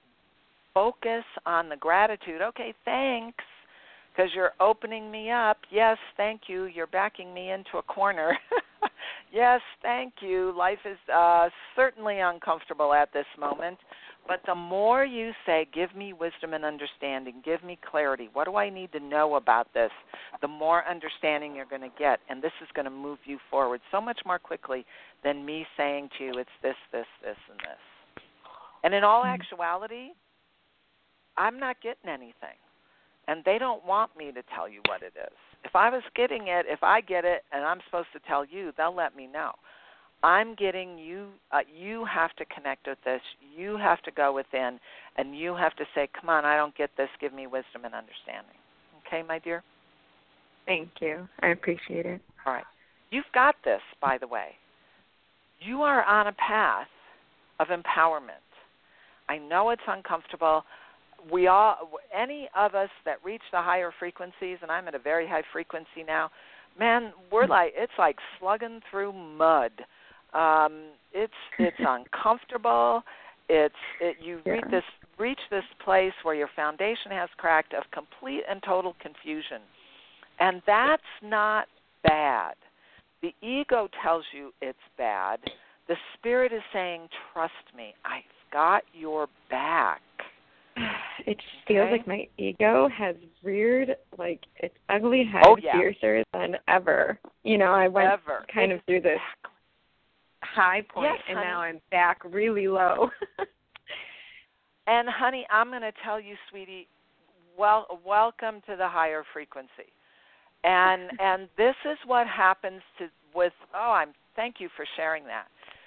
S2: focus on the gratitude. Okay, thanks, because you're opening me up. Yes, thank you. You're backing me into a corner. Yes, thank you. Life is uh, certainly uncomfortable at this moment, but the more you say, give me wisdom and understanding, give me clarity, what do I need to know about this, the more understanding you're going to get, and this is going to move you forward so much more quickly than me saying to you, it's this, this, this, and this. And in all actuality, I'm not getting anything, and they don't want me to tell you what it is. If I was getting it, if I get it and I'm supposed to tell you, they'll let me know. I'm getting you, uh, you have to connect with this. You have to go within, and you have to say, come on, I don't get this. Give me wisdom and understanding. Okay, my dear?
S5: Thank you. I appreciate it.
S2: All right. You've got this, by the way. You are on a path of empowerment. I know it's uncomfortable. We all, any of us that reach the higher frequencies, and I'm at a very high frequency now, man, we're like, it's like slugging through mud. Um, it's it's uncomfortable. It's it, you
S5: yeah.
S2: reach this reach this place where your foundation has cracked of complete and total confusion, and that's not bad. The ego tells you it's bad. The spirit is saying, trust me, I've got your back.
S5: It just feels
S2: okay.
S5: like my ego has reared like its ugly head
S2: oh, yeah.
S5: fiercer than ever. You know, I went
S2: ever.
S5: kind of through this high point,
S2: yes,
S5: and
S2: honey.
S5: now I'm back really low.
S2: And, honey, I'm going to tell you, sweetie, well, welcome to the higher frequency. And and this is what happens to with. Oh, I'm. Thank you for sharing that.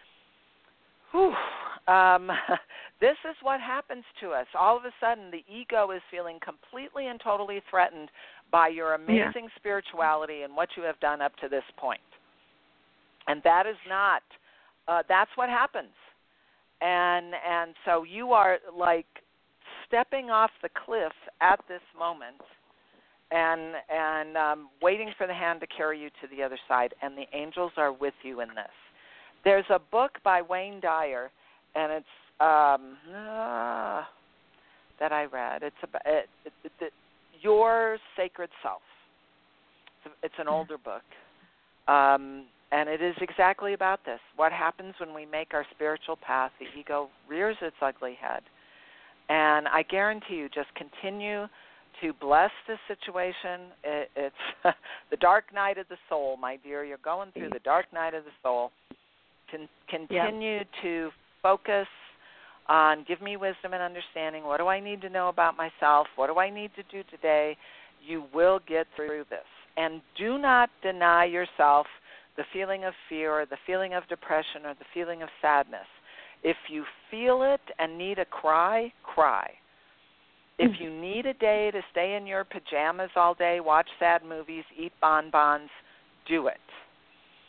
S2: Whew. Um, this is what happens to us. All of a sudden, the ego is feeling completely and totally threatened by your amazing
S5: yeah.
S2: spirituality and what you have done up to this point. And that is not, uh, that's what happens. And and so you are like stepping off the cliff at this moment and, and um, waiting for the hand to carry you to the other side. And the angels are with you in this. There's a book by Wayne Dyer, and it's um, uh, that I read. It's about it, it, it, it, Your Sacred Self. It's, a, it's an older book, um, and it is exactly about this. What happens when we make our spiritual path, the ego rears its ugly head. And I guarantee you, just continue to bless this situation. It, it's the dark night of the soul, my dear. You're going through the dark night of the soul. Con- continue yeah. to focus on give me wisdom and understanding. What do I need to know about myself? What do I need to do today? You will get through this. And do not deny yourself the feeling of fear or the feeling of depression or the feeling of sadness. If you feel it and need a cry, cry. If you need a day to stay in your pajamas all day, watch sad movies, eat bonbons, do it.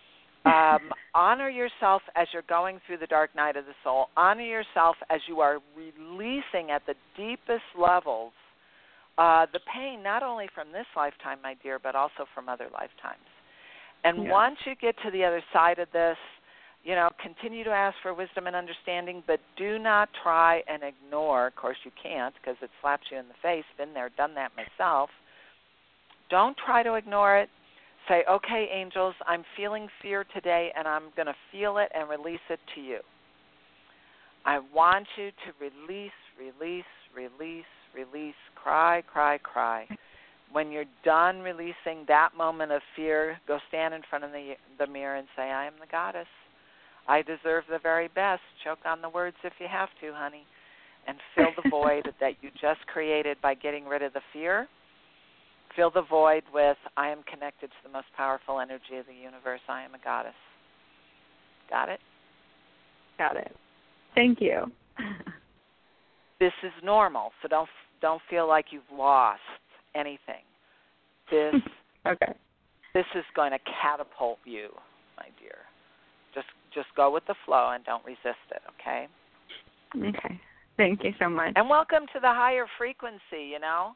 S2: Um, honor yourself as you're going through the dark night of the soul. Honor yourself as you are releasing at the deepest levels uh, the pain, not only from this lifetime, my dear, but also from other lifetimes. And
S5: Yeah.
S2: once you get to the other side of this, you know, continue to ask for wisdom and understanding, but do not try and ignore. Of course, you can't because it slaps you in the face. Been there, done that myself. Don't try to ignore it. Say, okay, angels, I'm feeling fear today, and I'm going to feel it and release it to you. I want you to release, release, release, release, cry, cry, cry. When you're done releasing that moment of fear, go stand in front of the, the mirror and say, I am the goddess. I deserve the very best. Choke on the words if you have to, honey, and fill the void that you just created by getting rid of the fear. Fill the void with, I am connected to the most powerful energy of the universe. I am a goddess. Got it?
S5: Got it. Thank you.
S2: This is normal, so don't don't feel like you've lost anything. This
S5: okay.
S2: This is going to catapult you, my dear. Just just go with the flow and don't resist it, okay?
S5: Okay. Thank you so much.
S2: And welcome to the higher frequency, you know?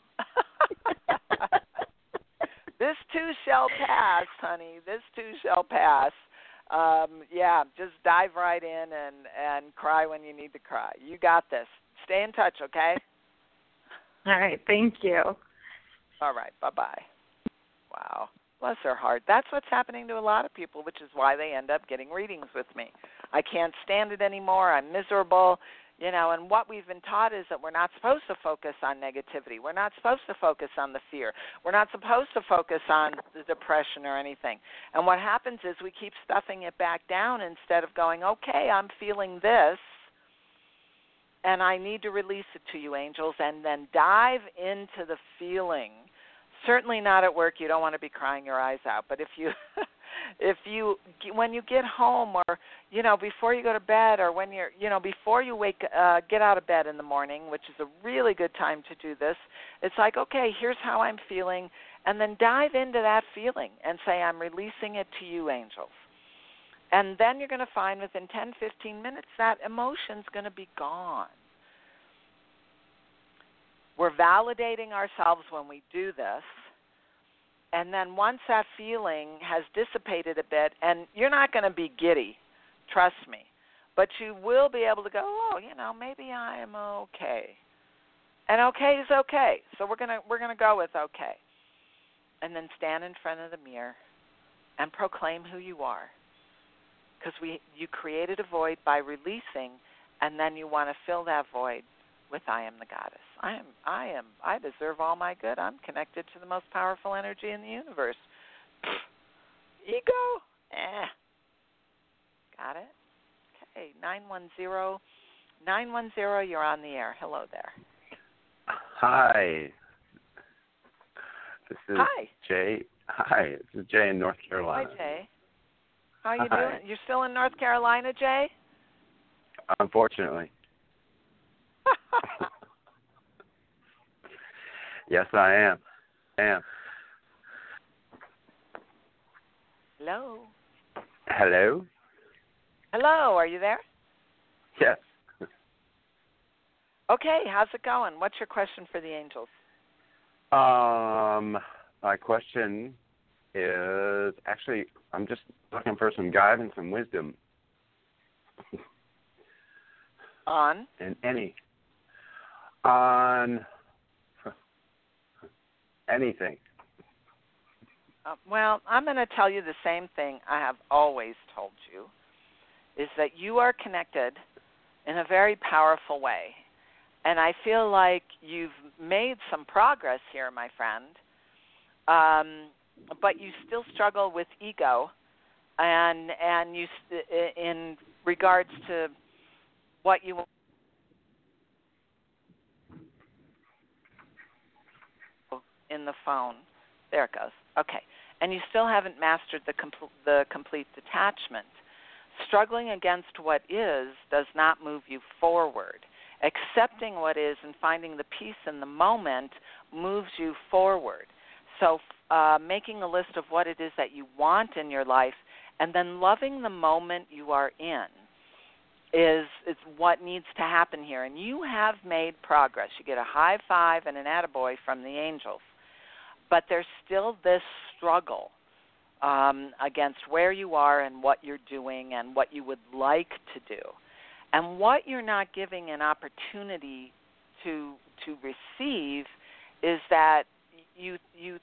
S2: This too shall pass, honey. This too shall pass. Um, yeah, just dive right in and, and cry when you need to cry. You got this. Stay in touch, okay?
S5: All right. Thank you.
S2: All right. Bye-bye. Wow. Bless her heart. That's what's happening to a lot of people, which is why they end up getting readings with me. I can't stand it anymore. I'm miserable. You know, and what we've been taught is that we're not supposed to focus on negativity. We're not supposed to focus on the fear. We're not supposed to focus on the depression or anything. And what happens is we keep stuffing it back down instead of going, okay, I'm feeling this, and I need to release it to you, angels, and then dive into the feeling. Certainly not at work. You don't want to be crying your eyes out. But if you, if you, when you get home, or you know, before you go to bed, or when you're, you know, before you wake, uh, get out of bed in the morning, which is a really good time to do this. It's like, okay, here's how I'm feeling, and then dive into that feeling and say, I'm releasing it to you, angels. And then you're going to find within ten, fifteen minutes that emotion's going to be gone. We're validating ourselves when we do this, and then once that feeling has dissipated a bit, and you're not going to be giddy, trust me, but you will be able to go, oh, you know, maybe I'm okay. And okay is okay, so we're going to we're going to go with okay. And then stand in front of the mirror and proclaim who you are, because we you created a void by releasing, and then you want to fill that void with I am the goddess. I am I am I deserve all my good. I'm connected to the most powerful energy in the universe. Ego? Eh. Got it? Okay. nine one zero nine one zero, you're on the air. Hello there.
S6: Hi. This is
S2: Hi.
S6: Jay. Hi. This is Jay in North Carolina.
S2: Hi, Jay. How you
S6: Hi.
S2: doing? You're still in North Carolina, Jay?
S6: Unfortunately. Yes, I am. I am.
S2: Hello.
S6: Hello?
S2: Hello, are you there?
S6: Yes.
S2: Okay, how's it going? What's your question for the angels?
S6: Um, my question is actually, I'm just looking for some guidance and wisdom.
S2: On?
S6: In any. On anything.
S2: Uh, well, I'm going to tell you the same thing I have always told you, is that you are connected in a very powerful way. And I feel like you've made some progress here, my friend, um, but you still struggle with ego, and and you in regards to what you in the phone. There it goes. Okay. And you still haven't mastered the compl- the complete detachment. Struggling against what is does not move you forward. Accepting what is and finding the peace in the moment moves you forward. So uh, making a list of what it is that you want in your life And then loving the moment you are in is is what needs to happen here. And you have made progress. You get a high five and an attaboy from the angels. But there's still this struggle um, against where you are and what you're doing and what you would like to do. And what you're not giving an opportunity to to receive is that you you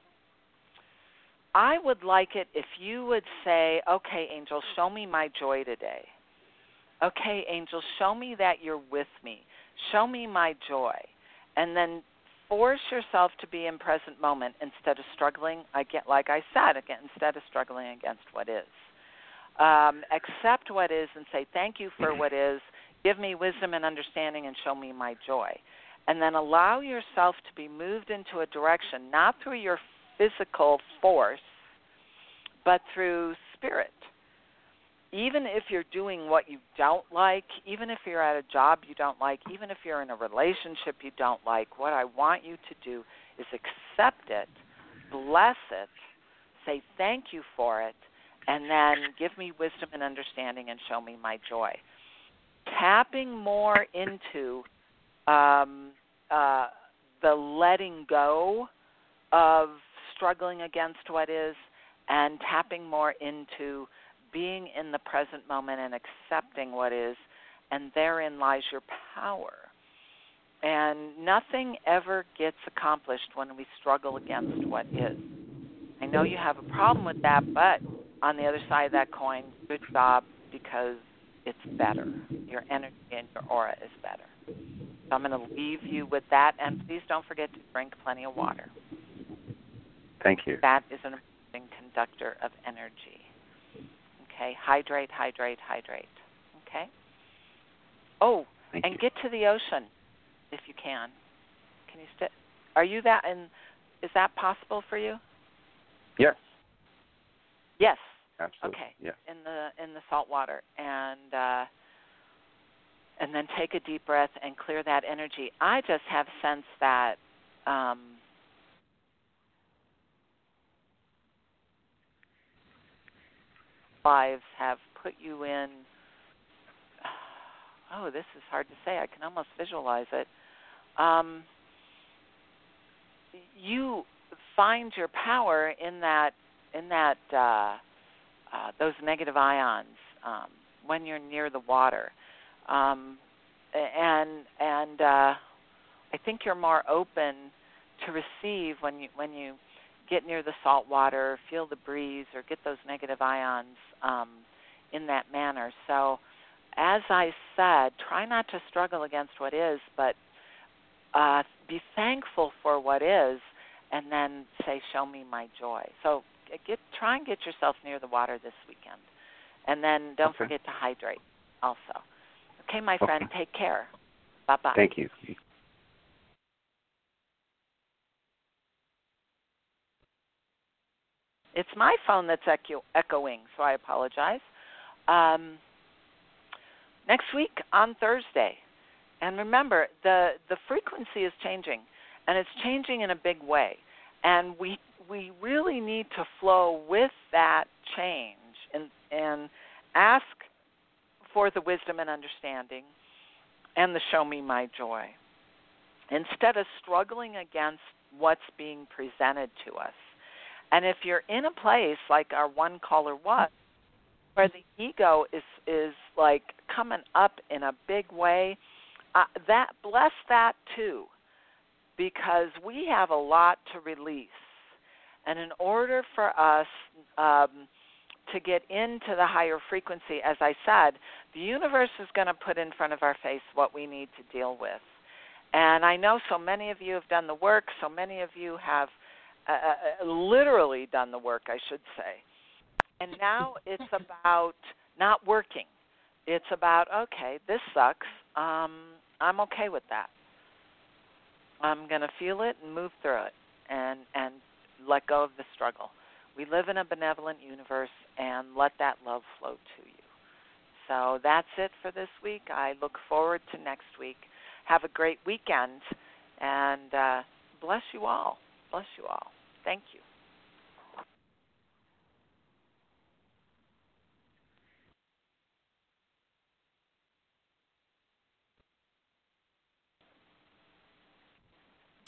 S2: I would like it if you would say, okay, angel, show me my joy today. Okay, angel, show me that you're with me. Show me my joy. And then force yourself to be in present moment instead of struggling, again, like I said, again, instead of struggling against what is. Um, accept what is and say, thank you for what is. Give me wisdom and understanding and show me my joy. And then allow yourself to be moved into a direction, not through your physical force, but through spirit. Even if you're doing what you don't like, even if you're at a job you don't like, even if you're in a relationship you don't like, what I want you to do is accept it, bless it, say thank you for it, and then give me wisdom and understanding and show me my joy. Tapping more into um, uh, the letting go of struggling against what is and tapping more into being in the present moment and accepting what is, and therein lies your power. And nothing ever gets accomplished when we struggle against what is. I know you have a problem with that, but on the other side of that coin, good job, because it's better. Your energy and your aura is better. So I'm going to leave you with that, and please don't forget to drink plenty of water.
S6: Thank you.
S2: That is an amazing conductor of energy. Okay, hydrate, hydrate, hydrate. Okay? Oh,
S6: Thank
S2: and
S6: you.
S2: get to the ocean if you can. Can you sit? Are you that, and is that possible for you?
S6: Yes.
S2: Yes.
S6: Absolutely.
S2: Okay.
S6: Yes.
S2: In the in the salt water, and uh, and then take a deep breath and clear that energy. I just have sense that um, lives have put you in. Oh, this is hard to say. I can almost visualize it. Um, you find your power in that in that. Uh, Uh, those negative ions um, when you're near the water, um, and and uh, I think you're more open to receive when you when you get near the salt water, feel the breeze, or get those negative ions um, in that manner. So, as I said, try not to struggle against what is, but uh, be thankful for what is, and then say, "Show me my joy." So. Get, try and get yourself near the water this weekend. And then don't
S6: okay.
S2: forget to hydrate also. Okay, my friend,
S6: okay.
S2: take care. Bye-bye.
S6: Thank you.
S2: It's my phone that's echo- echoing, so I apologize. Um, next week on Thursday. And remember, the, the frequency is changing, and it's changing in a big way. And we we really need to flow with that change and, and ask for the wisdom and understanding and the show me my joy, instead of struggling against what's being presented to us. And if you're in a place like our one caller was, where the ego is, is like coming up in a big way, uh, that bless that too, because we have a lot to release. And in order for us um, to get into the higher frequency, as I said, the universe is going to put in front of our face what we need to deal with. And I know so many of you have done the work, so many of you have uh, literally done the work, I should say. And now it's about not working. It's about, okay, this sucks. Um, I'm okay with that. I'm going to feel it and move through it and, and let go of the struggle. We live in a benevolent universe, and let that love flow to you. So that's it for this week. I look forward to next week. Have a great weekend, and uh, bless you all. Bless you all. Thank you.